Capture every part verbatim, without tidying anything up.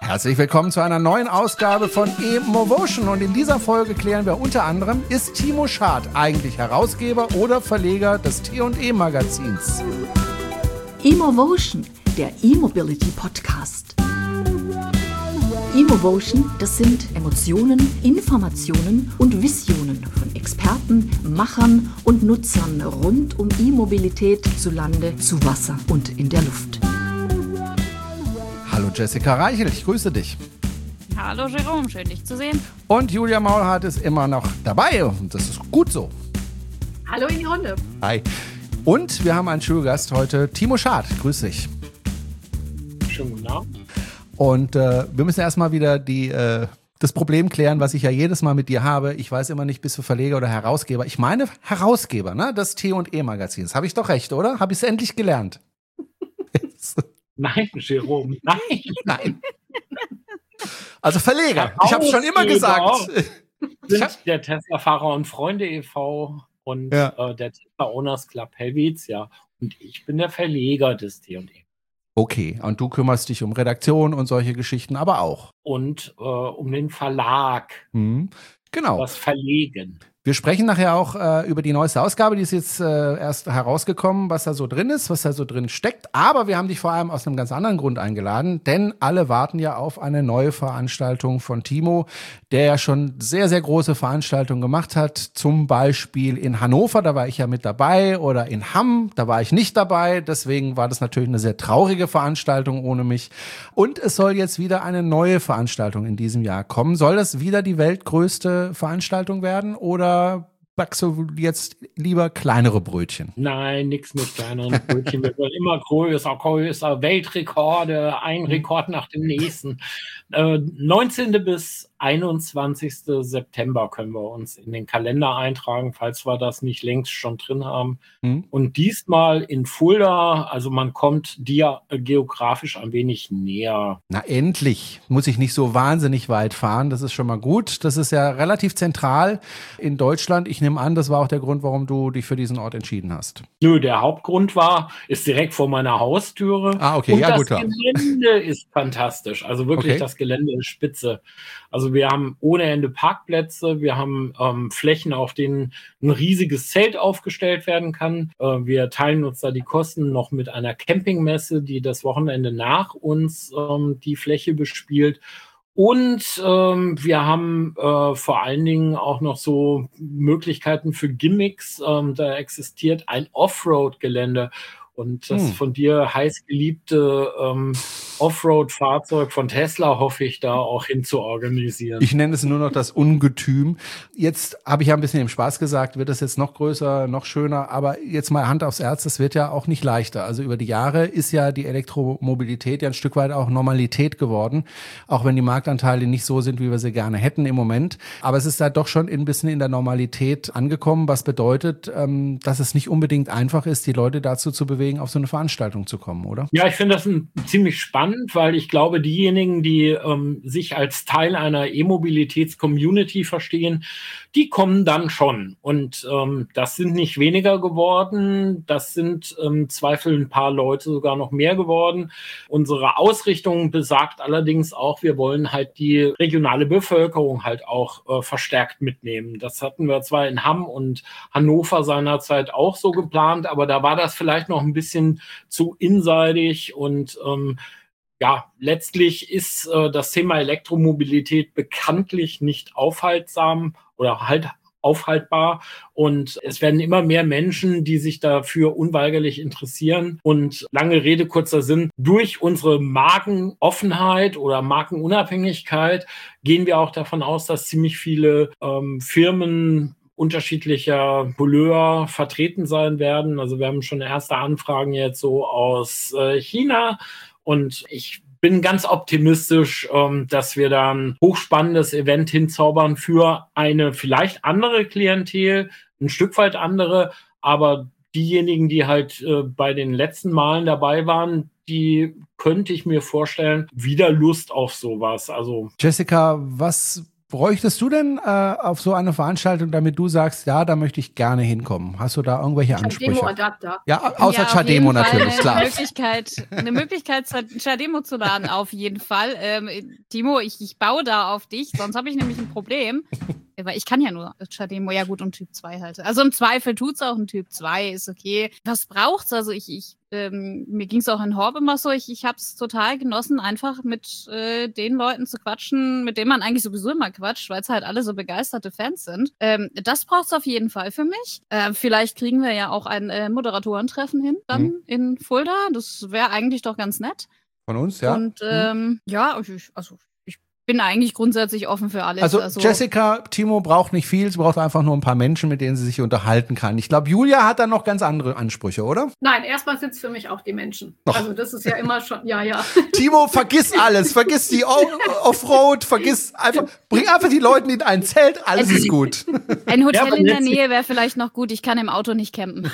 Herzlich willkommen zu einer neuen Ausgabe von eMovotion und in dieser Folge klären wir unter anderem, ist Timo Schad eigentlich Herausgeber oder Verleger des T und E Magazins? eMovotion, der E-Mobility Podcast. eMovotion, das sind Emotionen, Informationen und Visionen von Experten, Machern und Nutzern rund um E-Mobilität zu Lande, zu Wasser und in der Luft. Hallo Jessica Reichel, ich grüße dich. Hallo Jerome, schön dich zu sehen. Und Julia Maulhardt ist immer noch dabei und das ist gut so. Hallo in die Runde. Hi. Und wir haben einen Schulgast heute, Timo Schad. Grüß dich. Schönen guten Abend. Und äh, wir müssen erstmal wieder die, äh, das Problem klären, was ich ja jedes Mal mit dir habe. Ich weiß immer nicht, bist du Verleger oder Herausgeber. Ich meine Herausgeber, ne? Des T und E Magazins. Habe ich doch recht, oder? Habe ich es endlich gelernt? Nein, Jerome, nein. Nein. Also Verleger. Ich habe es schon immer gesagt. Sind der Tesla-Fahrer und Freunde e V und ja. äh, der Tesla Owners Club Helvetia. Und ich bin der Verleger des T und E. Okay, und du kümmerst dich um Redaktion und solche Geschichten aber auch. Und äh, um den Verlag. Mhm. Genau. Das Verlegen. Wir sprechen nachher auch äh, über die neueste Ausgabe, die ist jetzt äh, erst herausgekommen, was da so drin ist, was da so drin steckt. Aber wir haben dich vor allem aus einem ganz anderen Grund eingeladen, denn alle warten ja auf eine neue Veranstaltung von Timo, der ja schon sehr, sehr große Veranstaltungen gemacht hat. Zum Beispiel in Hannover, da war ich ja mit dabei, oder in Hamm, da war ich nicht dabei. Deswegen war das natürlich eine sehr traurige Veranstaltung ohne mich. Und es soll jetzt wieder eine neue Veranstaltung in diesem Jahr kommen. Soll das wieder die weltgrößte Veranstaltung werden oder backst du jetzt lieber kleinere Brötchen? Nein, nichts mit kleineren Brötchen. Wir wollen immer größer, größer, Weltrekorde, ein Rekord nach dem nächsten. Äh, neunzehnten bis einundzwanzigsten September können wir uns in den Kalender eintragen, falls wir das nicht längst schon drin haben. Mhm. Und diesmal in Fulda, also man kommt dir geografisch ein wenig näher. Na endlich, muss ich nicht so wahnsinnig weit fahren, das ist schon mal gut. Das ist ja relativ zentral in Deutschland. Ich nehme an, das war auch der Grund, warum du dich für diesen Ort entschieden hast. Nö, der Hauptgrund war, ist direkt vor meiner Haustüre. Ah, okay, und ja das gut. Das Gelände ist fantastisch, also wirklich okay. Das Gelände ist spitze. Also wir haben ohne Ende Parkplätze, wir haben ähm, Flächen, auf denen ein riesiges Zelt aufgestellt werden kann. Äh, wir teilen uns da die Kosten noch mit einer Campingmesse, die das Wochenende nach uns ähm, die Fläche bespielt. Und ähm, wir haben äh, vor allen Dingen auch noch so Möglichkeiten für Gimmicks. Ähm, da existiert ein Offroad-Gelände. Und das hm. von dir heiß geliebte ähm, Offroad-Fahrzeug von Tesla hoffe ich da auch hin zu organisieren. Ich nenne es nur noch das Ungetüm. Jetzt habe ich ja ein bisschen im Spaß gesagt, wird das jetzt noch größer, noch schöner. Aber jetzt mal Hand aufs Herz, das wird ja auch nicht leichter. Also über die Jahre ist ja die Elektromobilität ja ein Stück weit auch Normalität geworden. Auch wenn die Marktanteile nicht so sind, wie wir sie gerne hätten im Moment. Aber es ist da doch schon ein bisschen in der Normalität angekommen, was bedeutet, ähm, dass es nicht unbedingt einfach ist, die Leute dazu zu bewegen, auf so eine Veranstaltung zu kommen, oder? Ja, ich finde das ein, ziemlich spannend, weil ich glaube, diejenigen, die ähm, sich als Teil einer E-Mobilitäts-Community verstehen, die kommen dann schon. Und ähm, das sind nicht weniger geworden, das sind im Zweifel ein paar Leute sogar noch mehr geworden. Unsere Ausrichtung besagt allerdings auch, wir wollen halt die regionale Bevölkerung halt auch äh, verstärkt mitnehmen. Das hatten wir zwar in Hamm und Hannover seinerzeit auch so geplant, aber da war das vielleicht noch ein bisschen zu inseidig und ähm, ja, letztlich ist äh, das Thema Elektromobilität bekanntlich nicht aufhaltsam oder halt aufhaltbar und es werden immer mehr Menschen, die sich dafür unweigerlich interessieren und lange Rede, kurzer Sinn, durch unsere Markenoffenheit oder Markenunabhängigkeit gehen wir auch davon aus, dass ziemlich viele ähm, Firmen unterschiedlicher Couleur vertreten sein werden. Also wir haben schon erste Anfragen jetzt so aus äh, China und ich bin ganz optimistisch, ähm, dass wir da ein hochspannendes Event hinzaubern für eine vielleicht andere Klientel, ein Stück weit andere, aber diejenigen, die halt äh, bei den letzten Malen dabei waren, die könnte ich mir vorstellen, wieder Lust auf sowas. Also Jessica, was bräuchtest du denn äh, auf so eine Veranstaltung, damit du sagst, ja, da möchte ich gerne hinkommen? Hast du da irgendwelche Ansprüche? Chademo-Adapter. Ja, außer ja, Chademo natürlich, klar. Eine Möglichkeit, eine Möglichkeit, Chademo zu laden, auf jeden Fall. Ähm, Timo, ich, ich baue da auf dich, sonst habe ich nämlich ein Problem. Weil ich kann ja nur Chademo, ja gut, und Typ zwei halt. Also im Zweifel tut's auch ein Typ zwei, ist okay. Was braucht's? Also ich, ich ähm, mir ging's auch in Horb immer so, ich, ich hab's total genossen, einfach mit äh, den Leuten zu quatschen, mit denen man eigentlich sowieso immer quatscht, weil es halt alle so begeisterte Fans sind. Ähm, das braucht's auf jeden Fall für mich. Äh, vielleicht kriegen wir ja auch ein äh, Moderatoren-Treffen hin, dann mhm. in Fulda. Das wäre eigentlich doch ganz nett. Von uns, ja. Und ähm, mhm. ja, ich, also bin eigentlich grundsätzlich offen für alles. Also, also Jessica, Timo braucht nicht viel, sie braucht einfach nur ein paar Menschen, mit denen sie sich unterhalten kann. Ich glaube, Julia hat da noch ganz andere Ansprüche, oder? Nein, erstmal sind es für mich auch die Menschen. Och. Also das ist ja immer schon, ja, ja. Timo, vergiss alles, vergiss die Offroad, vergiss einfach, bring einfach die Leute in ein Zelt, alles ist gut. Ein Hotel ja, in der Nähe wäre vielleicht noch gut, ich kann im Auto nicht campen.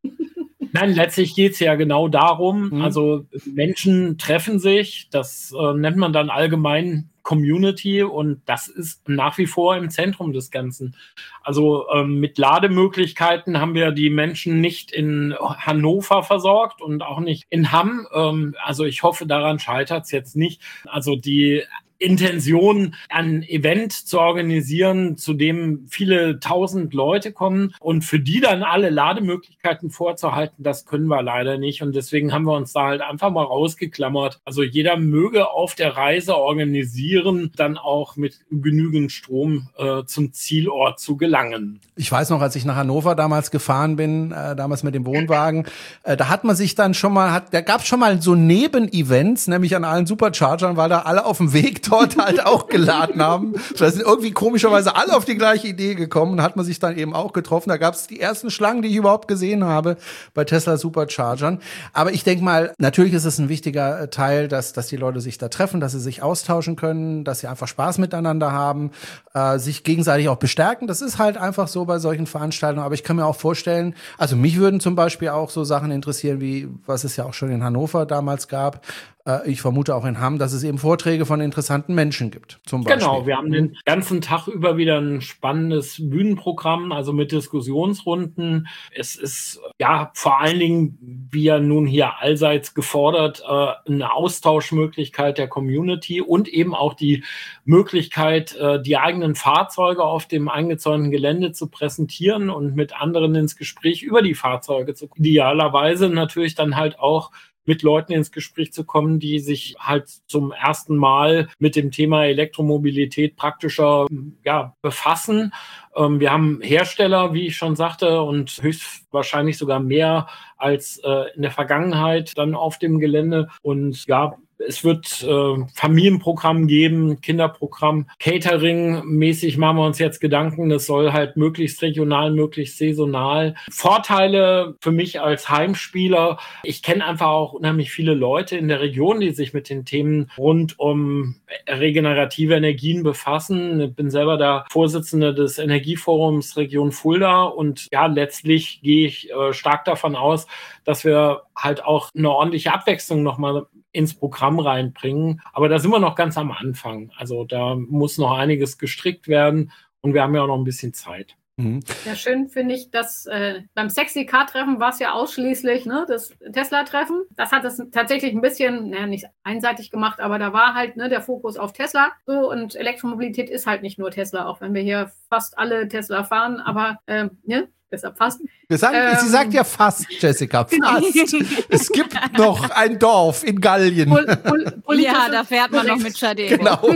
Nein, letztlich geht es ja genau darum, mhm. also Menschen treffen sich, das äh, nennt man dann allgemein Community und das ist nach wie vor im Zentrum des Ganzen. Also ähm, mit Lademöglichkeiten haben wir die Menschen nicht in Hannover versorgt und auch nicht in Hamm. Ähm, also ich hoffe, daran scheitert es jetzt nicht. Also die Intention, ein Event zu organisieren, zu dem viele tausend Leute kommen und für die dann alle Lademöglichkeiten vorzuhalten, das können wir leider nicht. Und deswegen haben wir uns da halt einfach mal rausgeklammert. Also jeder möge auf der Reise organisieren, dann auch mit genügend Strom äh, zum Zielort zu gelangen. Ich weiß noch, als ich nach Hannover damals gefahren bin, äh, damals mit dem Wohnwagen, äh, da hat man sich dann schon mal, hat, da gab es schon mal so Nebenevents, nämlich an allen Superchargern, weil da alle auf dem Weg dort halt auch geladen haben. Da sind irgendwie komischerweise alle auf die gleiche Idee gekommen und hat man sich dann eben auch getroffen. Da gab es die ersten Schlangen, die ich überhaupt gesehen habe bei Tesla Superchargern. Aber ich denke mal, natürlich ist es ein wichtiger Teil, dass, dass die Leute sich da treffen, dass sie sich austauschen können, dass sie einfach Spaß miteinander haben, äh, sich gegenseitig auch bestärken. Das ist halt einfach so bei solchen Veranstaltungen. Aber ich kann mir auch vorstellen, also mich würden zum Beispiel auch so Sachen interessieren, wie was es ja auch schon in Hannover damals gab. Ich vermute auch in Hamm, dass es eben Vorträge von interessanten Menschen gibt, zum Beispiel. Genau, wir haben den ganzen Tag über wieder ein spannendes Bühnenprogramm, also mit Diskussionsrunden. Es ist ja vor allen Dingen, wie ja nun hier allseits gefordert, eine Austauschmöglichkeit der Community und eben auch die Möglichkeit, die eigenen Fahrzeuge auf dem eingezäunten Gelände zu präsentieren und mit anderen ins Gespräch über die Fahrzeuge zu kommen. Idealerweise natürlich dann halt auch mit Leuten ins Gespräch zu kommen, die sich halt zum ersten Mal mit dem Thema Elektromobilität praktischer ja, befassen. Ähm, wir haben Hersteller, wie ich schon sagte, und höchstwahrscheinlich sogar mehr als äh, in der Vergangenheit dann auf dem Gelände. Und ja, es wird äh, Familienprogramm geben, Kinderprogramm, Catering-mäßig machen wir uns jetzt Gedanken. Das soll halt möglichst regional, möglichst saisonal. Vorteile für mich als Heimspieler. Ich kenne einfach auch unheimlich viele Leute in der Region, die sich mit den Themen rund um regenerative Energien befassen. Ich bin selber der Vorsitzende des Energieforums Region Fulda und ja, letztlich gehe ich äh, stark davon aus, dass wir halt auch eine ordentliche Abwechslung nochmal ins Programm reinbringen. Aber da sind wir noch ganz am Anfang. Also da muss noch einiges gestrickt werden und wir haben ja auch noch ein bisschen Zeit. Mhm. Ja, schön finde ich, dass äh, beim Sexy Car Treffen war es ja ausschließlich ne, das Tesla-Treffen. Das hat es tatsächlich ein bisschen, naja, nicht einseitig gemacht, aber da war halt ne, der Fokus auf Tesla. So, und Elektromobilität ist halt nicht nur Tesla, auch wenn wir hier fast alle Tesla fahren, aber äh, ne? Deshalb fast. Wir sagen, ähm, sie sagt ja fast, Jessica, fast. Genau. Es gibt noch ein Dorf in Gallien. Pol, pol, pol, ja, da fährt man noch mit Chademo. Genau.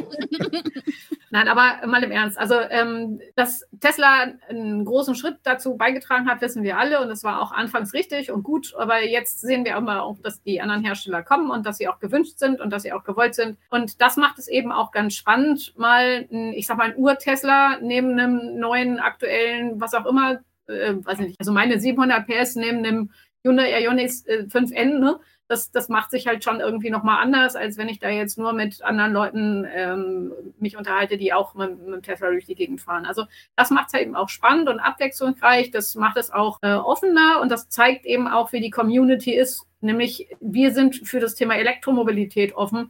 Nein, aber mal im Ernst. Also, ähm, dass Tesla einen großen Schritt dazu beigetragen hat, wissen wir alle. Und das war auch anfangs richtig und gut. Aber jetzt sehen wir immer auch, dass die anderen Hersteller kommen und dass sie auch gewünscht sind und dass sie auch gewollt sind. Und das macht es eben auch ganz spannend, mal, ein, ich sag mal, ein Ur-Tesla neben einem neuen, aktuellen, was auch immer, äh, weiß nicht, also meine siebenhundert P S neben einem Hyundai Ioniq äh, fünf N, ne? Das, das macht sich halt schon irgendwie nochmal anders, als wenn ich da jetzt nur mit anderen Leuten ähm, mich unterhalte, die auch mit, mit dem Tesla durch die Gegend fahren. Also das macht es halt eben auch spannend und abwechslungsreich. Das macht es auch äh, offener und das zeigt eben auch, wie die Community ist. Nämlich wir sind für das Thema Elektromobilität offen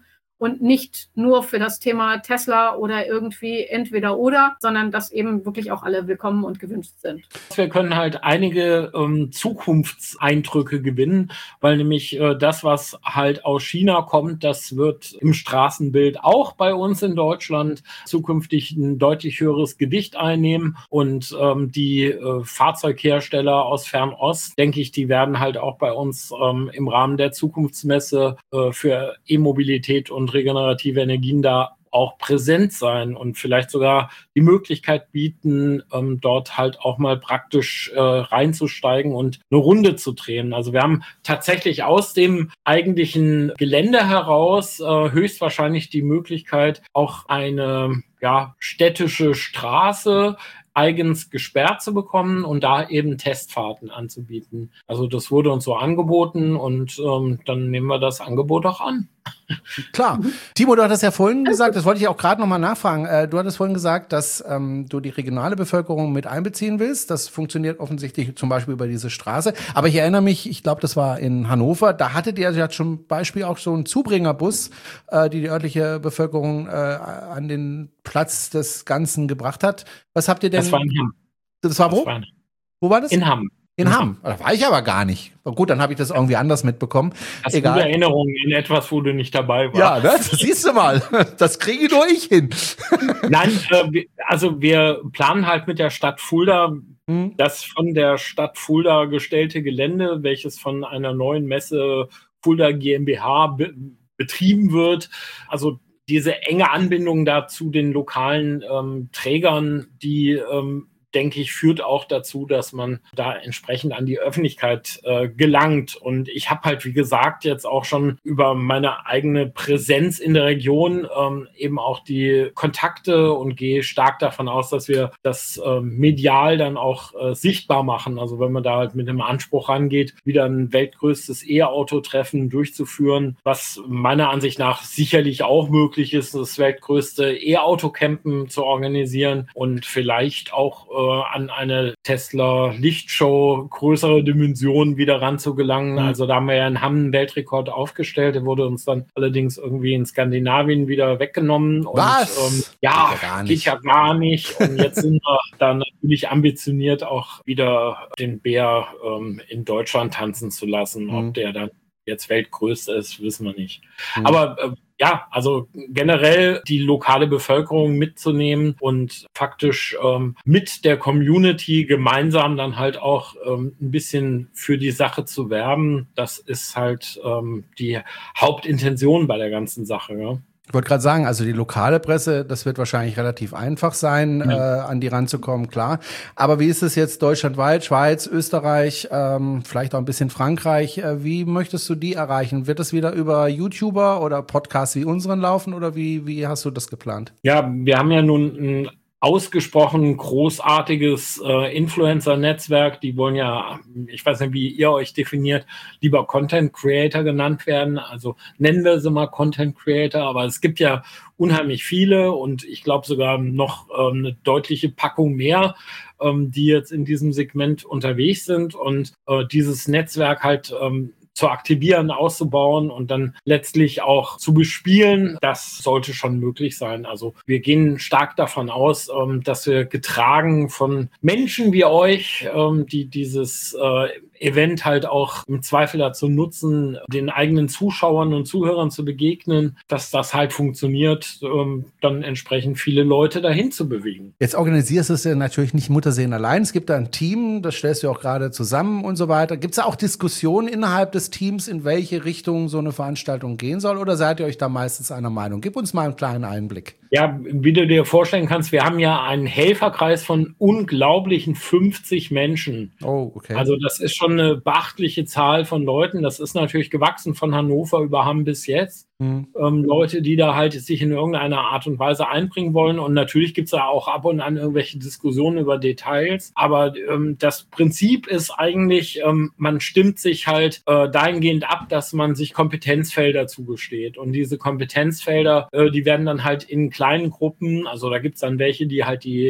und nicht nur für das Thema Tesla oder irgendwie entweder oder, sondern dass eben wirklich auch alle willkommen und gewünscht sind. Wir können halt einige ähm, Zukunftseindrücke gewinnen, weil nämlich äh, das, was halt aus China kommt, das wird im Straßenbild auch bei uns in Deutschland zukünftig ein deutlich höheres Gewicht einnehmen. Und ähm, die äh, Fahrzeughersteller aus Fernost, denke ich, die werden halt auch bei uns ähm, im Rahmen der Zukunftsmesse äh, für E-Mobilität und regenerative Energien da auch präsent sein und vielleicht sogar die Möglichkeit bieten, ähm, dort halt auch mal praktisch äh, reinzusteigen und eine Runde zu drehen. Also wir haben tatsächlich aus dem eigentlichen Gelände heraus äh, höchstwahrscheinlich die Möglichkeit, auch eine ja, städtische Straße eigens gesperrt zu bekommen und da eben Testfahrten anzubieten. Also das wurde uns so angeboten und ähm, dann nehmen wir das Angebot auch an. Klar. Timo, du hattest ja vorhin gesagt, das wollte ich auch gerade nochmal nachfragen, äh, du hattest vorhin gesagt, dass ähm, du die regionale Bevölkerung mit einbeziehen willst. Das funktioniert offensichtlich zum Beispiel über diese Straße. Aber ich erinnere mich, ich glaube, das war in Hannover, da hattet ihr ja zum Beispiel auch so einen Zubringerbus, äh, die die örtliche Bevölkerung äh, an den Platz des Ganzen gebracht hat. Was habt ihr denn? Das war in Hamm. Das war wo? Das war wo war das? In Hamm. In Hamm. Da war ich aber gar nicht. Gut, dann habe ich das irgendwie anders mitbekommen. Hast du Erinnerungen in etwas, wo du nicht dabei warst? Ja, ne? Das siehst du mal. Das kriege nur ich hin. Nein, äh, also wir planen halt mit der Stadt Fulda, hm. das von der Stadt Fulda gestellte Gelände, welches von einer neuen Messe Fulda GmbH be- betrieben wird. Also diese enge Anbindung da zu den lokalen ähm, Trägern, die ähm, denke ich, führt auch dazu, dass man da entsprechend an die Öffentlichkeit äh, gelangt. Und ich habe halt, wie gesagt, jetzt auch schon über meine eigene Präsenz in der Region ähm, eben auch die Kontakte und gehe stark davon aus, dass wir das äh, medial dann auch äh, sichtbar machen. Also wenn man da halt mit einem Anspruch rangeht, wieder ein weltgrößtes E-Auto-Treffen durchzuführen, was meiner Ansicht nach sicherlich auch möglich ist, das weltgrößte E-Auto-Campen zu organisieren und vielleicht auch äh, an eine Tesla-Lichtshow größere Dimensionen wieder ranzugelangen. Mhm. Also da haben wir ja in Hamm einen Weltrekord aufgestellt. Der wurde uns dann allerdings irgendwie in Skandinavien wieder weggenommen. Was? Und, ähm, ja, geht ja, geht ja gar nicht. Und jetzt sind wir dann natürlich ambitioniert, auch wieder den Bär ähm, in Deutschland tanzen zu lassen. Mhm. Ob der dann jetzt weltgrößte ist, wissen wir nicht. Mhm. Aber äh, ja, also generell die lokale Bevölkerung mitzunehmen und faktisch ähm, mit der Community gemeinsam dann halt auch ähm, ein bisschen für die Sache zu werben, das ist halt ähm, die Hauptintention bei der ganzen Sache. Ja. Ich wollte gerade sagen, also die lokale Presse, das wird wahrscheinlich relativ einfach sein, ja. äh, an die ranzukommen, klar. Aber wie ist es jetzt deutschlandweit, Schweiz, Österreich, ähm, vielleicht auch ein bisschen Frankreich? Äh, wie möchtest du die erreichen? Wird es wieder über YouTuber oder Podcasts wie unseren laufen oder wie, wie hast du das geplant? Ja, wir haben ja nun ein ausgesprochen großartiges äh, Influencer-Netzwerk. Die wollen ja, ich weiß nicht, wie ihr euch definiert, lieber Content Creator genannt werden. Also nennen wir sie mal Content Creator, aber es gibt ja unheimlich viele und ich glaube sogar noch ähm, eine deutliche Packung mehr, ähm, die jetzt in diesem Segment unterwegs sind und äh, dieses Netzwerk halt ähm, zu aktivieren, auszubauen und dann letztlich auch zu bespielen, das sollte schon möglich sein. Also wir gehen stark davon aus, dass wir getragen von Menschen wie euch, die dieses Event halt auch im Zweifel dazu nutzen, den eigenen Zuschauern und Zuhörern zu begegnen, dass das halt funktioniert, ähm, dann entsprechend viele Leute dahin zu bewegen. Jetzt organisierst du es ja natürlich nicht Mutterseen allein. Es gibt da ein Team, das stellst du auch gerade zusammen und so weiter. Gibt es da auch Diskussionen innerhalb des Teams, in welche Richtung so eine Veranstaltung gehen soll? Oder seid ihr euch da meistens einer Meinung? Gib uns mal einen kleinen Einblick. Ja, wie du dir vorstellen kannst, wir haben ja einen Helferkreis von unglaublichen fünfzig Menschen. Oh, okay. Also das ist schon eine beachtliche Zahl von Leuten. Das ist natürlich gewachsen von Hannover über Hamm bis jetzt. Mhm. Ähm, Leute, die da halt sich in irgendeiner Art und Weise einbringen wollen. Und natürlich gibt es da auch ab und an irgendwelche Diskussionen über Details. Aber ähm, das Prinzip ist eigentlich, ähm, man stimmt sich halt äh, dahingehend ab, dass man sich Kompetenzfelder zugesteht. Und diese Kompetenzfelder, äh, die werden dann halt in kleinen Gruppen, also da gibt es dann welche, die halt die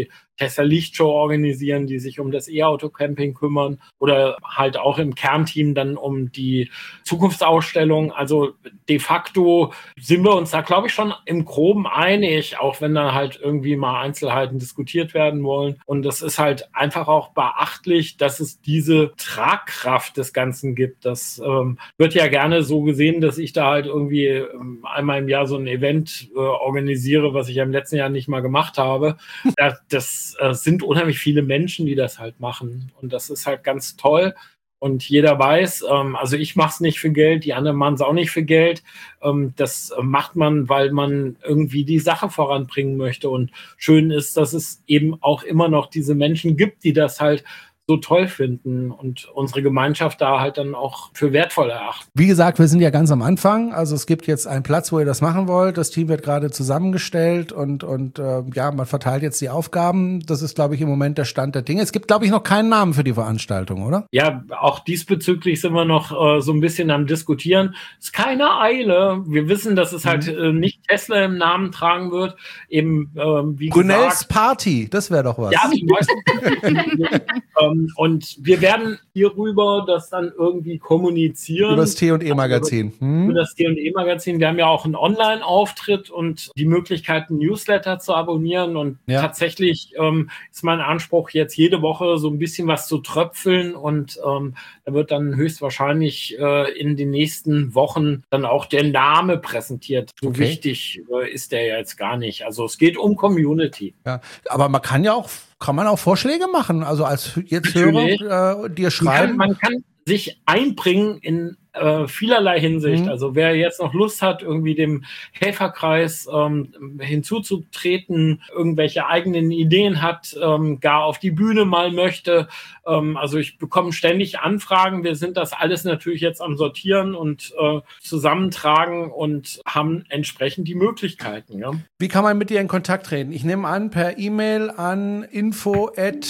Tesla-Lichtshow organisieren, die sich um das E-Auto-Camping kümmern oder halt auch im Kernteam dann um die Zukunftsausstellung. Also de facto sind wir uns da, glaube ich, schon im Groben einig, auch wenn da halt irgendwie mal Einzelheiten diskutiert werden wollen. Und das ist halt einfach auch beachtlich, dass es diese Tragkraft des Ganzen gibt. Das ähm, wird ja gerne so gesehen, dass ich da halt irgendwie ähm, einmal im Jahr so ein Event äh, organisiere, was ich ja im letzten Jahr nicht mal gemacht habe. Das, das äh, sind unheimlich viele Menschen, die das halt machen. Und das ist halt ganz toll. Und jeder weiß, ähm, also ich mache es nicht für Geld, die anderen machen es auch nicht für Geld. Ähm, das macht man, weil man irgendwie die Sache voranbringen möchte. Und schön ist, dass es eben auch immer noch diese Menschen gibt, die das halt so toll finden und unsere Gemeinschaft da halt dann auch für wertvoll erachten. Wie gesagt, wir sind ja ganz am Anfang. Also es gibt jetzt einen Platz, wo ihr das machen wollt. Das Team wird gerade zusammengestellt und, und äh, ja, man verteilt jetzt die Aufgaben. Das ist, glaube ich, im Moment der Stand der Dinge. Es gibt, glaube ich, noch keinen Namen für die Veranstaltung, oder? Ja, auch diesbezüglich sind wir noch äh, so ein bisschen am Diskutieren. Es ist keine Eile. Wir wissen, dass es mhm. halt äh, nicht Tesla im Namen tragen wird. Eben, äh, wie Brunels gesagt, Party, das wäre doch was. Ja, zum Beispiel. ähm, Und wir werden hierüber das dann irgendwie kommunizieren. Über das T und E-Magazin. Hm? Über das T und E-Magazin. Wir haben ja auch einen Online-Auftritt und die Möglichkeit, einen Newsletter zu abonnieren. Und ja. tatsächlich ähm, ist mein Anspruch, jetzt jede Woche so ein bisschen was zu tröpfeln. Und ähm, da wird dann höchstwahrscheinlich äh, in den nächsten Wochen dann auch der Name präsentiert. So okay. wichtig äh, ist der ja jetzt gar nicht. Also es geht um Community. Ja, aber man kann ja auch Kann man auch Vorschläge machen? Also als jetzt Hörer äh, dir schreiben? Man kann, man kann sich einbringen in äh, vielerlei Hinsicht. Mhm. Also wer jetzt noch Lust hat, irgendwie dem Helferkreis ähm, hinzuzutreten, irgendwelche eigenen Ideen hat, ähm, gar auf die Bühne mal möchte. Ähm, also ich bekomme ständig Anfragen. Wir sind das alles natürlich jetzt am Sortieren und äh, zusammentragen und haben entsprechend die Möglichkeiten. Ja. Wie kann man mit dir in Kontakt treten? Ich nehme an, per E-Mail an info at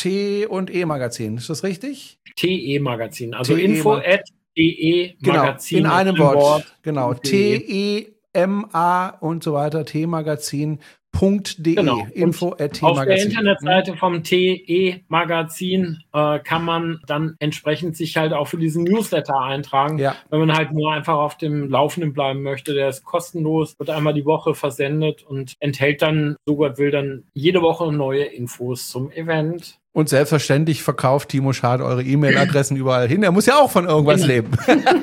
t und e Magazin. Ist das richtig? T E Magazin. Also info at T E Magazin. Genau, in einem Wort. Wort. Genau, T E M A und so weiter, T-Magazin. .de, genau. info at t Auf der Internetseite vom T E Magazin äh, kann man dann entsprechend sich halt auch für diesen Newsletter eintragen. Ja. Wenn man halt nur einfach auf dem Laufenden bleiben möchte, der ist kostenlos, wird einmal die Woche versendet und enthält dann, so Gott will, dann jede Woche neue Infos zum Event. Und selbstverständlich verkauft Timo Schad eure E-Mail-Adressen überall hin. Er muss ja auch von irgendwas genau. leben.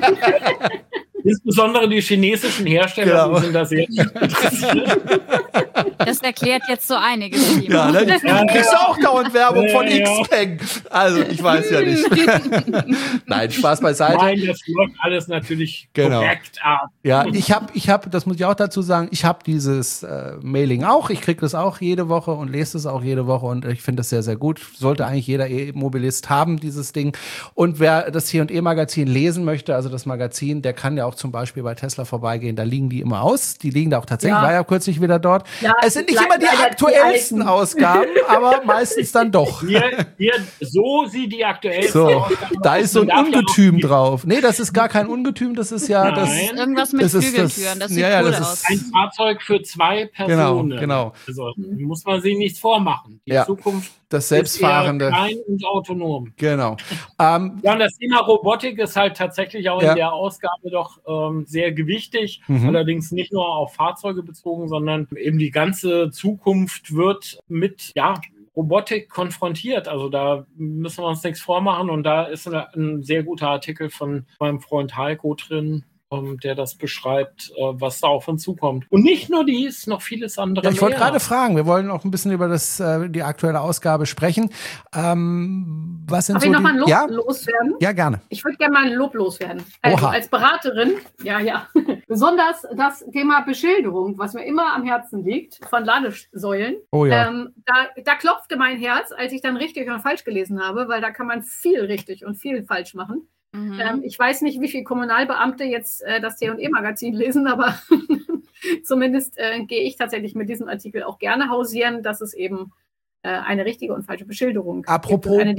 Insbesondere die chinesischen Hersteller genau. sind da sehr interessiert. Das erklärt jetzt so einiges. Timo. Ja, ne? Du ja, kriegst ja auch dauernd Werbung ja, von ja. Xpeng. Also, ich weiß ja nicht. Nein, Spaß beiseite. Nein, das läuft alles natürlich genau. korrekt ab. Ja, ich habe, ich hab, das muss ich auch dazu sagen, ich habe dieses äh, Mailing auch. Ich kriege das auch jede Woche und lese das auch jede Woche und ich finde das sehr, sehr gut. Sollte eigentlich jeder E-Mobilist haben, dieses Ding. Und wer das T und E Magazin lesen möchte, also das Magazin, der kann ja auch zum Beispiel bei Tesla vorbeigehen. Da liegen die immer aus. Die liegen da auch tatsächlich. Ja. War ja kürzlich wieder dort. Ja, es sind nicht immer die aktuellsten die Ausgaben, aber meistens dann doch. Hier, hier, so sieht die aktuellsten so, Ausgaben Da ist so ein Ungetüm drauf. Nee, das ist gar kein Ungetüm. Das ist ja das. Irgendwas mit Flügeltüren. Das sieht ja, ja, cool das aus. Ist ein Fahrzeug für zwei Personen. Genau, genau. Also muss man sich nichts vormachen. Die ja. Zukunft das Selbstfahrende. Ist eher klein und autonom. Genau. Ähm, ja, und das Thema Robotik ist halt tatsächlich auch ja. in der Ausgabe doch ähm, sehr gewichtig. Mhm. Allerdings nicht nur auf Fahrzeuge bezogen, sondern eben die ganze Zukunft wird mit, ja, Robotik konfrontiert. Also da müssen wir uns nichts vormachen. Und da ist ein, ein sehr guter Artikel von meinem Freund Heiko drin, der das beschreibt, was da auf uns zukommt. Und nicht nur dies, noch vieles andere. Ja, ich wollte gerade fragen, wir wollen auch ein bisschen über das, die aktuelle Ausgabe sprechen. Ähm, was sind Darf so ich noch die, mal ein Lob ja? loswerden? Ja, gerne. Ich würde gerne mal ein Lob loswerden. Also Oha. als Beraterin, ja, ja, besonders das Thema Beschilderung, was mir immer am Herzen liegt, von Ladesäulen. Oh ja. Ähm, da, da klopfte mein Herz, als ich dann richtig und falsch gelesen habe, weil da kann man viel richtig und viel falsch machen. Mhm. Ähm, ich weiß nicht, wie viele Kommunalbeamte jetzt äh, das T und E Magazin lesen, aber zumindest äh, gehe ich tatsächlich mit diesem Artikel auch gerne hausieren, dass es eben äh, eine richtige und falsche Beschilderung Apropos, gibt. Eine, die,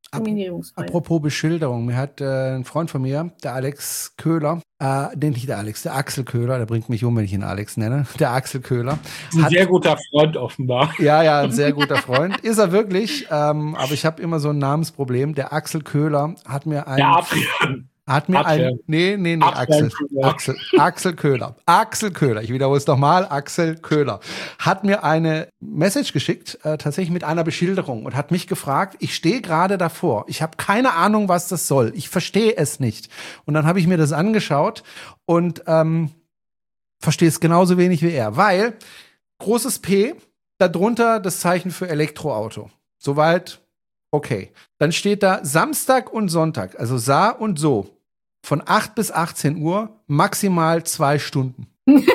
diskriminierungsfrei. Apropos Beschilderung, mir hat äh, ein Freund von mir, der Alex Köhler, äh, den nicht der Alex, der Axel Köhler, der bringt mich um, wenn ich ihn Alex nenne, der Axel Köhler. Ein hat, sehr guter Freund offenbar. Ja, ja, ein sehr guter Freund. Ist er wirklich, ähm, aber ich habe immer so ein Namensproblem. Der Axel Köhler hat mir ein... Der Adrian. Hat mir Adrian. ein, nee, nee, nee, Adrian Axel, Köhler. Axel, Axel Köhler, Axel Köhler, ich wiederhole es nochmal, Axel Köhler, hat mir eine Message geschickt, äh, tatsächlich mit einer Beschilderung und hat mich gefragt, ich stehe gerade davor, ich habe keine Ahnung, was das soll, ich verstehe es nicht. Und dann habe ich mir das angeschaut und ähm, verstehe es genauso wenig wie er, weil großes P, darunter das Zeichen für Elektroauto. Soweit okay. Dann steht da Samstag und Sonntag, also Sa und So, von acht bis achtzehn Uhr, maximal zwei Stunden.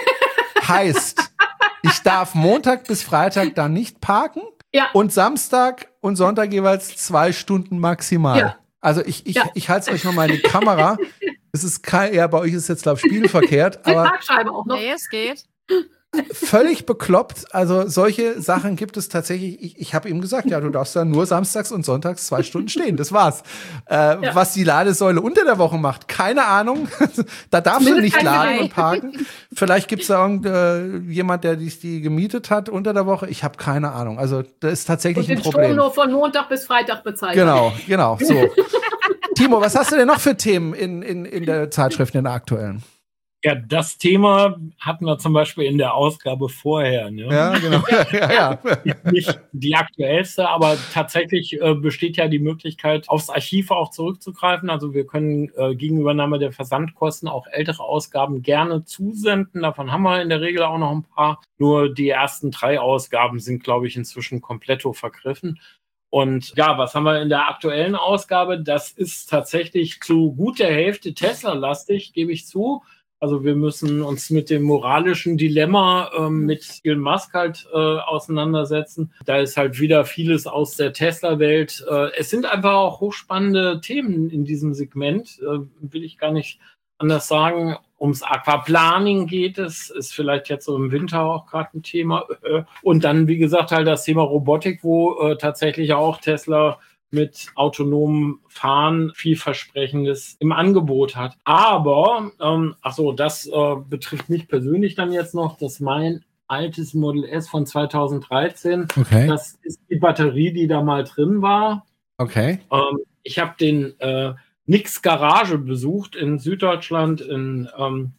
Heißt, ich darf Montag bis Freitag da nicht parken Ja. und Samstag und Sonntag jeweils zwei Stunden maximal. Ja. Also ich, ich, Ja. ich halte es euch nochmal in die Kamera. Es ist kein, ja, bei euch ist jetzt, glaube ich, spiegelverkehrt, Mit aber Parkscheibe auch noch. Nee, es geht. völlig bekloppt. Also solche Sachen gibt es tatsächlich. Ich, ich habe ihm gesagt, ja, du darfst da nur samstags und sonntags zwei Stunden stehen. Das war's. Äh, Ja. Was die Ladesäule unter der Woche macht, keine Ahnung. Da darfst du nicht Kein laden Bereich. und parken. Vielleicht gibt es da irgendjemand, der die, die gemietet hat unter der Woche. Ich habe keine Ahnung. Also das ist tatsächlich Und ein den Strom Problem. nur von Montag bis Freitag bezahlt. Genau, genau. So. Timo, was hast du denn noch für Themen in, in, in der Zeitschrift, in der aktuellen? Ja, das Thema hatten wir zum Beispiel in der Ausgabe vorher. Ne? Ja, genau. Ja, ja. Nicht die aktuellste, aber tatsächlich äh, besteht ja die Möglichkeit, aufs Archiv auch zurückzugreifen. Also wir können äh, gegen Übernahme der Versandkosten auch ältere Ausgaben gerne zusenden. Davon haben wir in der Regel auch noch ein paar. Nur die ersten drei Ausgaben sind, glaube ich, inzwischen kompletto vergriffen. Und ja, was haben wir in der aktuellen Ausgabe? Das ist tatsächlich zu gut der Hälfte Tesla-lastig, gebe ich zu. Also wir müssen uns mit dem moralischen Dilemma ähm, mit Elon Musk halt äh, auseinandersetzen. Da ist halt wieder vieles aus der Tesla-Welt. Äh, es sind einfach auch hochspannende Themen in diesem Segment, äh, will ich gar nicht anders sagen. Ums Aquaplaning geht es, ist vielleicht jetzt so im Winter auch gerade ein Thema. Und dann, wie gesagt, halt das Thema Robotik, wo äh, tatsächlich auch Tesla mit autonomem Fahren vielversprechendes im Angebot hat. Aber, ähm, ach so, das äh, betrifft mich persönlich dann jetzt noch, dass mein altes Model S von zweitausenddreizehn, Okay. das ist die Batterie, die da mal drin war. Okay. Ähm, ich habe den äh, Nix Garage besucht in Süddeutschland, in ähm,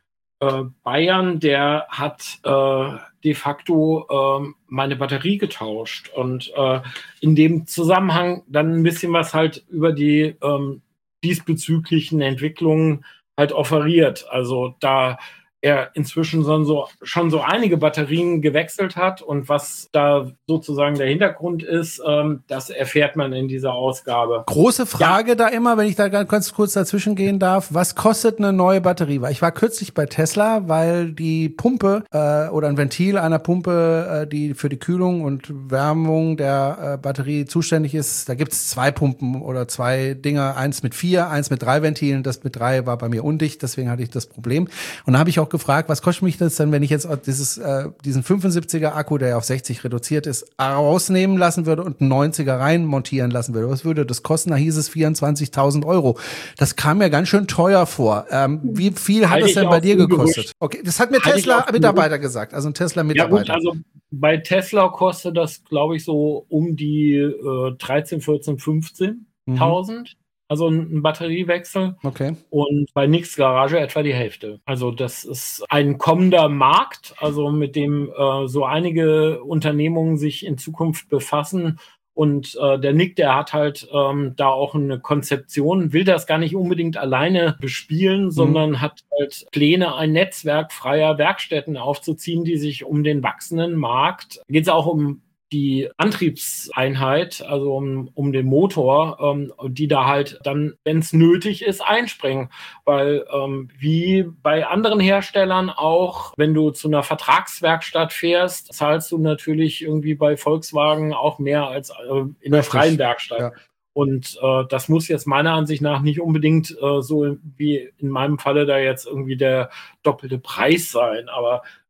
äh, Bayern. Der hat äh, de facto äh, meine Batterie getauscht und äh, in dem Zusammenhang dann ein bisschen was halt über die ähm, diesbezüglichen Entwicklungen halt offeriert. Also da er inzwischen schon so, schon so einige Batterien gewechselt hat und was da sozusagen der Hintergrund ist, ähm, das erfährt man in dieser Ausgabe. Große Frage da immer, wenn ich da ganz kurz dazwischen gehen darf, was kostet eine neue Batterie? Weil ich war kürzlich bei Tesla, weil die Pumpe äh, oder ein Ventil einer Pumpe, äh, die für die Kühlung und Wärmung der äh, Batterie zuständig ist, da gibt es zwei Pumpen oder zwei Dinger, eins mit vier, eins mit drei Ventilen, das mit drei war bei mir undicht, deswegen hatte ich das Problem. Und da habe ich auch gefragt, was kostet mich das denn, wenn ich jetzt dieses, äh, diesen fünfundsiebziger Akku, der auf sechzig reduziert ist, rausnehmen lassen würde und einen neunziger rein montieren lassen würde? Was würde das kosten? Da hieß es vierundzwanzigtausend Euro. Das kam mir ganz schön teuer vor. Ähm, wie viel hat Halte es ich denn bei auch dir für gekostet? gewünscht. Okay, das hat mir Halte ich auch für Tesla-Mitarbeiter gesagt, also ein Ja gut, Tesla-Mitarbeiter. also bei Tesla kostet das, glaube ich, so um die äh, dreizehn, vierzehn, fünfzehntausend. Also ein, ein Batteriewechsel. Okay. Und bei Nix Garage etwa die Hälfte. Also das ist ein kommender Markt, also mit dem äh, so einige Unternehmungen sich in Zukunft befassen. Und äh, der Nick, der hat halt ähm, da auch eine Konzeption, will das gar nicht unbedingt alleine bespielen, mhm. sondern hat halt Pläne, ein Netzwerk freier Werkstätten aufzuziehen, die sich um den wachsenden Markt, geht es auch um die Antriebseinheit, also um, um den Motor, ähm, die da halt dann, wenn es nötig ist, einspringen. Weil ähm, wie bei anderen Herstellern auch, wenn du zu einer Vertragswerkstatt fährst, zahlst du natürlich irgendwie bei Volkswagen auch mehr als äh, in der freien Werkstatt. Ja. Und äh, das muss jetzt meiner Ansicht nach nicht unbedingt äh, so wie in meinem Falle da jetzt irgendwie der doppelte Preis sein. Aber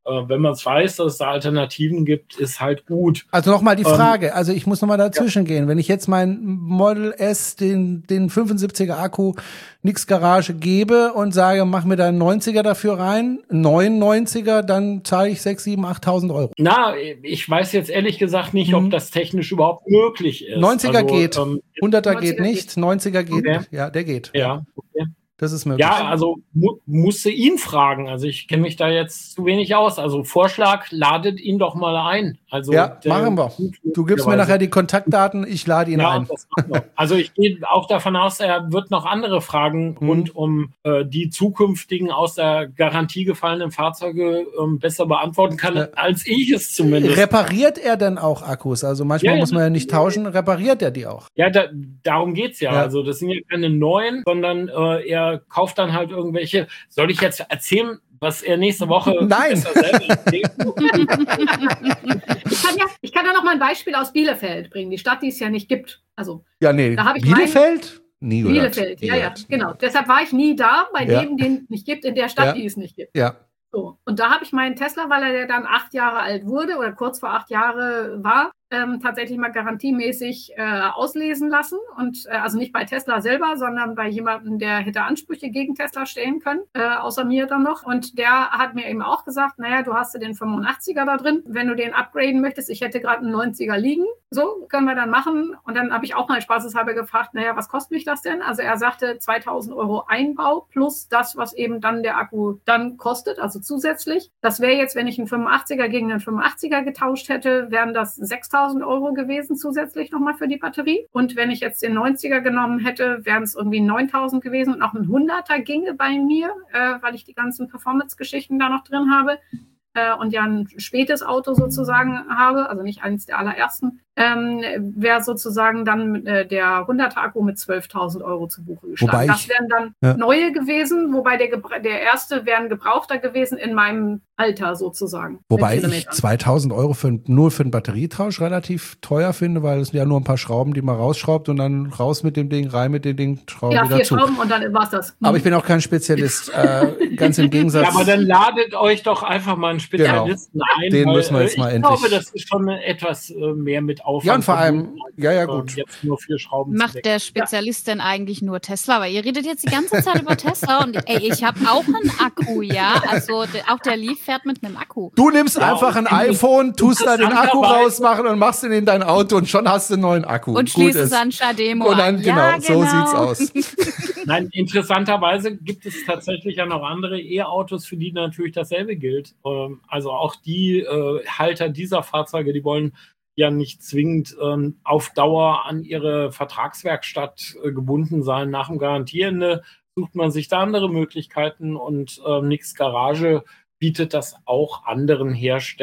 äh, wenn man es weiß, dass es da Alternativen gibt, ist halt gut. Also nochmal die Frage, ähm, also ich muss nochmal dazwischen ja. gehen. Wenn ich jetzt mein Model S, den, den fünfundsiebziger Akku, nix Garage gebe und sage, mach mir da einen neunziger dafür rein, neunundneunziger, dann zahle ich sechs, sieben, achttausend Euro. Na, ich weiß jetzt ehrlich gesagt nicht, mhm. ob das technisch überhaupt möglich ist. neunziger also, geht, ähm, hunderter geht nicht, geht. neunziger geht, okay. ja, der geht. Ja, okay. Das ist möglich. Ja, also mu musste ihn fragen. Also ich kenne mich da jetzt zu wenig aus. Also Vorschlag, ladet ihn doch mal ein. Also ja, machen wir. Du gibst mir nachher die Kontaktdaten, ich lade ihn ja, ein. Das machen wir. Also ich gehe auch davon aus, er wird noch andere Fragen mhm. rund um äh, die zukünftigen aus der Garantie gefallenen Fahrzeuge ähm, besser beantworten kann, ja. als ich es zumindest. Repariert er denn auch Akkus? Also manchmal ja, muss man ja nicht tauschen. Repariert er die auch? Ja, da, darum geht's ja. ja. Also das sind ja keine neuen, sondern äh, er kauft dann halt irgendwelche. Soll ich jetzt erzählen, was er nächste Woche Nein. besser selber erzählt? ich, kann ja, ich kann ja noch mal ein Beispiel aus Bielefeld bringen, die Stadt, die es ja nicht gibt. Also, ja, nee. Da ich Bielefeld? Nie gehört. Bielefeld, ja, ja, genau. Deshalb war ich nie da, bei ja. dem, den es nicht gibt, in der Stadt, ja. die es nicht gibt. Ja. So. Und da habe ich meinen Tesla, weil er dann acht Jahre alt wurde oder kurz vor acht Jahre war, ähm, tatsächlich mal garantiemäßig äh, auslesen lassen. Und äh, also nicht bei Tesla selber, sondern bei jemandem, der hätte Ansprüche gegen Tesla stellen können, äh, außer mir dann noch. Und der hat mir eben auch gesagt, naja, du hast ja den fünfundachtziger da drin. Wenn du den upgraden möchtest, ich hätte gerade einen neunziger liegen. So, können wir dann machen. Und dann habe ich auch mal spaßeshalber gefragt, naja, was kostet mich das denn? Also er sagte zweitausend Euro Einbau plus das, was eben dann der Akku dann kostet, also zusätzlich. Das wäre jetzt, wenn ich einen fünfundachtziger gegen einen fünfundachtziger getauscht hätte, wären das sechstausend Euro gewesen zusätzlich nochmal für die Batterie. Und wenn ich jetzt den neunziger genommen hätte, wären es irgendwie neuntausend gewesen und auch ein hunderter ginge bei mir, äh, weil ich die ganzen Performance-Geschichten da noch drin habe äh, und ja ein spätes Auto sozusagen habe, also nicht eines der allerersten. Ähm, wäre sozusagen dann äh, der hunderter Akku mit zwölftausend Euro zu Buche geschlagen. Das wären dann ja. neue gewesen, wobei der, der erste wäre ein Gebrauchter gewesen in meinem Alter sozusagen. Wobei ich zweitausend Euro für, nur für einen Batterietausch relativ teuer finde, weil es sind ja nur ein paar Schrauben, die man rausschraubt und dann raus mit dem Ding, rein mit dem Ding, Schrauben ja, wieder vier zu. Schrauben und dann war's das. Aber ich bin auch kein Spezialist, äh, ganz im Gegensatz. Ja, aber dann ladet euch doch einfach mal einen Spezialisten genau. ein. Den weil, müssen wir jetzt mal ich endlich. Ich glaube, das ist schon etwas äh, mehr mit Aufwand. Ja, und vor allem, ja, ja, gut. Jetzt nur vier Schrauben Macht der Spezialist ja. denn eigentlich nur Tesla? Weil ihr redet jetzt die ganze Zeit über Tesla und ey, ich habe auch einen Akku, ja. Also de, auch der Leaf fährt mit einem Akku. Du nimmst ja, einfach ein iPhone, tust da den Akku rausmachen und machst ihn in dein Auto und schon hast du einen neuen Akku. Und schließt es an Chademo Und dann, an. genau, Ja, so genau. sieht's aus. Nein, interessanterweise gibt es tatsächlich ja noch andere E-Autos, für die natürlich dasselbe gilt. Also auch die äh, Halter dieser Fahrzeuge, die wollen ja nicht zwingend ähm, auf Dauer an ihre Vertragswerkstatt äh, gebunden sein. Nach dem Garantieende sucht man sich da andere Möglichkeiten und äh, Nix Garage bietet das auch anderen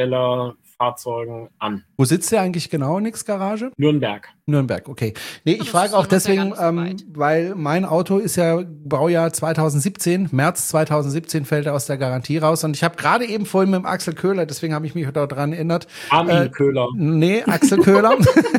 Herstellerfahrzeugen an. Wo sitzt der eigentlich genau, Nix Garage? Nürnberg. Nürnberg, okay. Nee, ich frage auch deswegen, ähm, weil mein Auto ist ja Baujahr zweitausendsiebzehn, März zweitausendsiebzehn fällt er aus der Garantie raus und ich habe gerade eben vorhin mit dem Axel Köhler, deswegen habe ich mich daran erinnert. Armin äh, Köhler. Nee, Axel Köhler.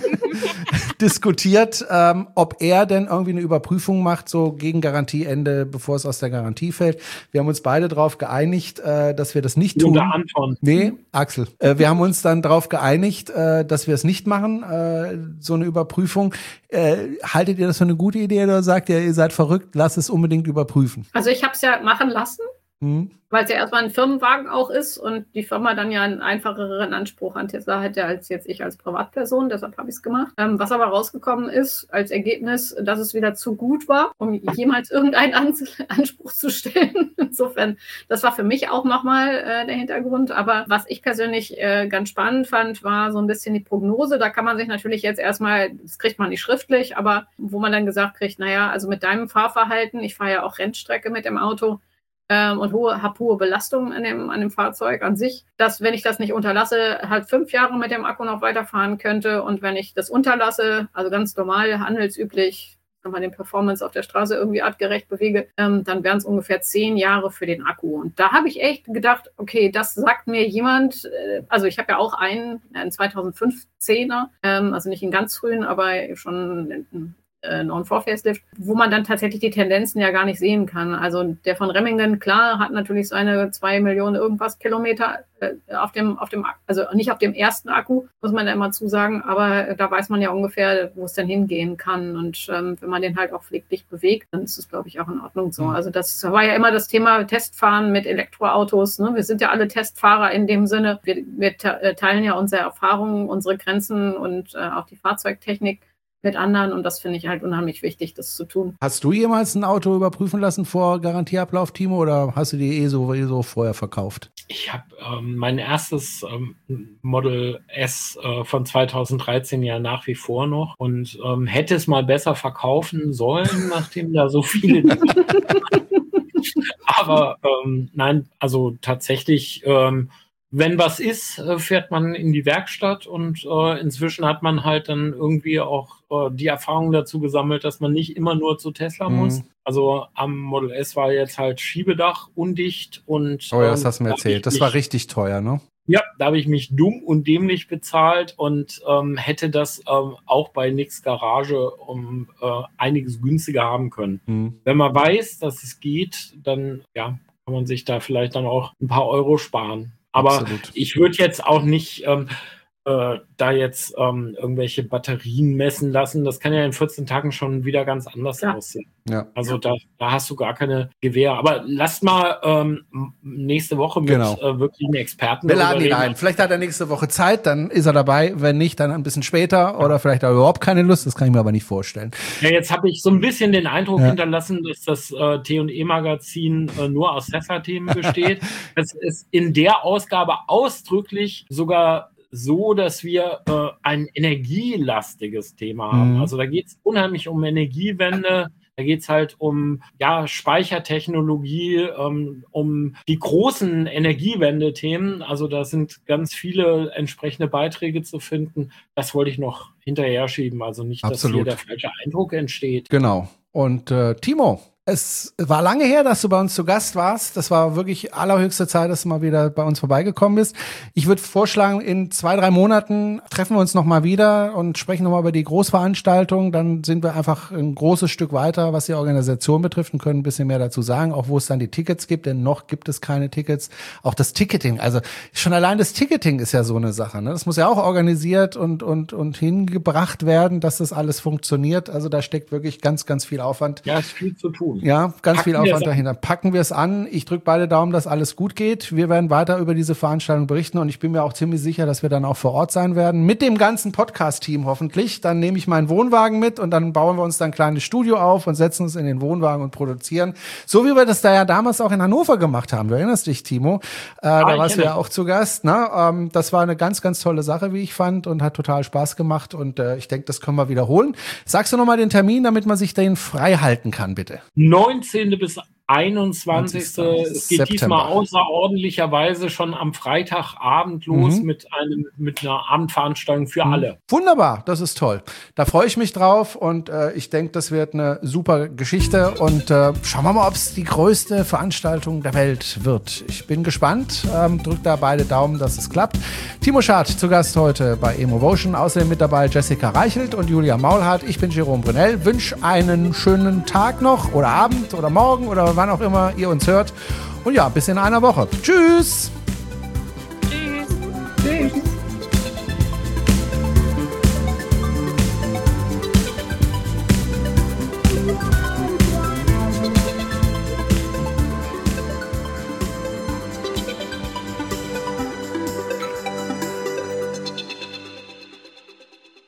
diskutiert, ähm, ob er denn irgendwie eine Überprüfung macht, so gegen Garantieende, bevor es aus der Garantie fällt. Wir haben uns beide darauf geeinigt, äh, dass wir das nicht tun. Unter Anton. Nee, Axel. Äh, wir haben uns dann darauf geeinigt, äh, dass wir es nicht machen, äh, so eine Überprüfung. Äh, haltet ihr das für eine gute Idee oder sagt ihr, ihr seid verrückt, lasst es unbedingt überprüfen? Also ich habe es ja machen lassen. Hm. Weil es ja erstmal ein Firmenwagen auch ist und die Firma dann ja einen einfacheren Anspruch an Tesla hätte als jetzt ich als Privatperson, deshalb habe ich es gemacht. Ähm, was aber rausgekommen ist als Ergebnis, dass es wieder zu gut war, um jemals irgendeinen An- Anspruch zu stellen. Insofern, das war für mich auch nochmal äh, der Hintergrund. Aber was ich persönlich äh, ganz spannend fand, war so ein bisschen die Prognose. Da kann man sich natürlich jetzt erstmal, das kriegt man nicht schriftlich, aber wo man dann gesagt kriegt, naja, also mit deinem Fahrverhalten, ich fahre ja auch Rennstrecke mit dem Auto, und hohe, habe hohe Belastungen an dem, an dem Fahrzeug an sich, dass, wenn ich das nicht unterlasse, halt fünf Jahre mit dem Akku noch weiterfahren könnte. Und wenn ich das unterlasse, also ganz normal, handelsüblich, wenn man den Performance auf der Straße irgendwie artgerecht bewege, ähm, dann wären es ungefähr zehn Jahre für den Akku. Und da habe ich echt gedacht, okay, das sagt mir jemand, äh, also ich habe ja auch einen, einen zweitausendfünfzehner, ähm, also nicht einen ganz frühen, aber schon einen äh, Non-four-Facelift, wo man dann tatsächlich die Tendenzen ja gar nicht sehen kann. Also der von Remingen, klar, hat natürlich seine zwei Millionen irgendwas Kilometer äh, auf dem, auf dem, also nicht auf dem ersten Akku, muss man da immer zusagen, aber da weiß man ja ungefähr, wo es dann hingehen kann. Und ähm, wenn man den halt auch pfleglich bewegt, dann ist es, glaube ich, auch in Ordnung so. Also das war ja immer das Thema Testfahren mit Elektroautos. Ne? Wir sind ja alle Testfahrer in dem Sinne. Wir, wir teilen ja unsere Erfahrungen, unsere Grenzen und äh, auch die Fahrzeugtechnik mit anderen und das finde ich halt unheimlich wichtig, das zu tun. Hast du jemals ein Auto überprüfen lassen vor Garantieablauf, Timo, oder hast du die eh so, eh so vorher verkauft? Ich habe ähm, mein erstes ähm, Model S äh, von zweitausenddreizehn ja nach wie vor noch und ähm, hätte es mal besser verkaufen sollen, nachdem da so viele aber ähm, nein, also tatsächlich ähm, wenn was ist, fährt man in die Werkstatt und äh, inzwischen hat man halt dann irgendwie auch äh, die Erfahrung dazu gesammelt, dass man nicht immer nur zu Tesla mhm. muss. Also am Model S war jetzt halt Schiebedach undicht und oh ja, das hast du mir erzählt. Das mich, war richtig teuer, ne? Ja, da habe ich mich dumm und dämlich bezahlt und ähm, hätte das ähm, auch bei Nix Garage um äh, einiges günstiger haben können. Mhm. Wenn man weiß, dass es geht, dann ja, kann man sich da vielleicht dann auch ein paar Euro sparen. Aber absolut. Ich würde jetzt auch nicht ähm, äh, da jetzt ähm, irgendwelche Batterien messen lassen. Das kann ja in vierzehn Tagen schon wieder ganz anders ja. aussehen. Ja. Also da, da hast du gar keine Gewähr. Aber lasst mal ähm, nächste Woche mit genau. äh, wirklichen Experten. Wir laden ihn ein. Vielleicht hat er nächste Woche Zeit, dann ist er dabei. Wenn nicht, dann ein bisschen später. Ja. Oder vielleicht hat er überhaupt keine Lust. Das kann ich mir aber nicht vorstellen. Ja, jetzt habe ich so ein bisschen den Eindruck ja. hinterlassen, dass das äh, T und E-Magazin äh, nur aus Tesla-Themen besteht. Es ist in der Ausgabe ausdrücklich sogar so, dass wir äh, ein energielastiges Thema haben. Mhm. Also da geht es unheimlich um Energiewende, da geht es halt um ja, Speichertechnologie, ähm, um die großen Energiewende-Themen. Also da sind ganz viele entsprechende Beiträge zu finden. Das wollte ich noch hinterher schieben. Also nicht, absolut. Dass hier der falsche Eindruck entsteht. Genau. Und äh, Timo, es war lange her, dass du bei uns zu Gast warst. Das war wirklich allerhöchste Zeit, dass du mal wieder bei uns vorbeigekommen bist. Ich würde vorschlagen, in zwei, drei Monaten treffen wir uns nochmal wieder und sprechen nochmal über die Großveranstaltung. Dann sind wir einfach ein großes Stück weiter, was die Organisation betrifft und können ein bisschen mehr dazu sagen, auch wo es dann die Tickets gibt, denn noch gibt es keine Tickets. Auch das Ticketing, also schon allein das Ticketing ist ja so eine Sache, ne? Das muss ja auch organisiert und, und, und hingebracht werden, dass das alles funktioniert. Also da steckt wirklich ganz, ganz viel Aufwand. Ja, ist viel zu tun. Ja, ganz Packen viel Aufwand dahinter. Packen wir es an. Ich drücke beide Daumen, dass alles gut geht. Wir werden weiter über diese Veranstaltung berichten und ich bin mir auch ziemlich sicher, dass wir dann auch vor Ort sein werden. Mit dem ganzen Podcast-Team hoffentlich. Dann nehme ich meinen Wohnwagen mit und dann bauen wir uns dann ein kleines Studio auf und setzen uns in den Wohnwagen und produzieren. So wie wir das da ja damals auch in Hannover gemacht haben. Du erinnerst dich, Timo? Äh, ah, da warst du ja auch zu Gast. Ne? Ähm, das war eine ganz, ganz tolle Sache, wie ich fand und hat total Spaß gemacht und äh, ich denke, das können wir wiederholen. Sagst du nochmal den Termin, damit man sich den frei halten kann, bitte? neunzehnten bis einundzwanzigsten Es geht September. Diesmal außerordentlicherweise schon am Freitagabend los mhm. mit einem mit einer Abendveranstaltung für mhm. alle. Wunderbar, das ist toll. Da freue ich mich drauf und äh, ich denke, das wird eine super Geschichte und äh, schauen wir mal, ob es die größte Veranstaltung der Welt wird. Ich bin gespannt. Ähm, drückt da beide Daumen, dass es klappt. Timo Schad zu Gast heute bei Emovotion. Außerdem mit dabei Jessica Reichelt und Julia Maulhardt. Ich bin Jerome Brunel. Wünsche einen schönen Tag noch oder Abend oder morgen oder wann auch immer ihr uns hört. Und ja, bis in einer Woche. Tschüss!